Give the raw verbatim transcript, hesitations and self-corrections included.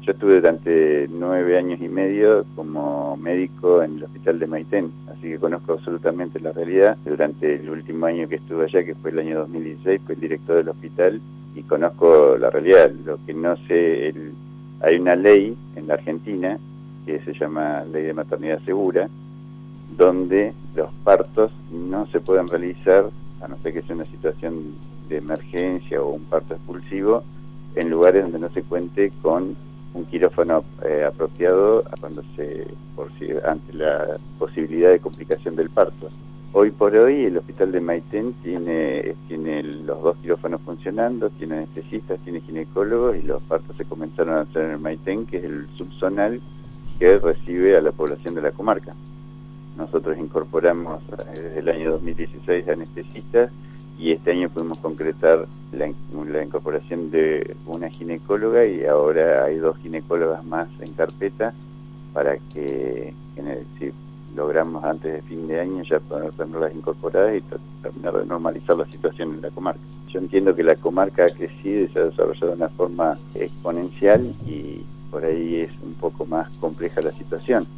Yo estuve durante nueve años y medio como médico en el hospital de Maitén, así que conozco absolutamente la realidad. Durante el último año que estuve allá, que fue el año dos mil dieciséis, fui el director del hospital y conozco la realidad. Lo que no sé, el, hay una ley en la Argentina que se llama Ley de Maternidad Segura, donde los partos no se pueden realizar, a no ser que sea una situación de emergencia o un parto expulsivo, en lugares donde no se cuente con un quirófano eh, apropiado cuando se por si, ante la posibilidad de complicación del parto. Hoy por hoy el hospital de Maitén tiene, tiene los dos quirófanos funcionando, tiene anestesistas, tiene ginecólogos, y los partos se comenzaron a hacer en el Maitén, que es el subzonal que recibe a la población de la comarca. Nosotros incorporamos desde el año dos mil dieciséis anestesistas, y este año pudimos concretar la, la incorporación de una ginecóloga, y ahora hay dos ginecólogas más en carpeta para que, en el, si logramos antes de fin de año ya poder tenerlas incorporadas y terminar de normalizar la situación en la comarca. Yo entiendo que la comarca ha crecido y se ha desarrollado de una forma exponencial, y por ahí es un poco más compleja la situación.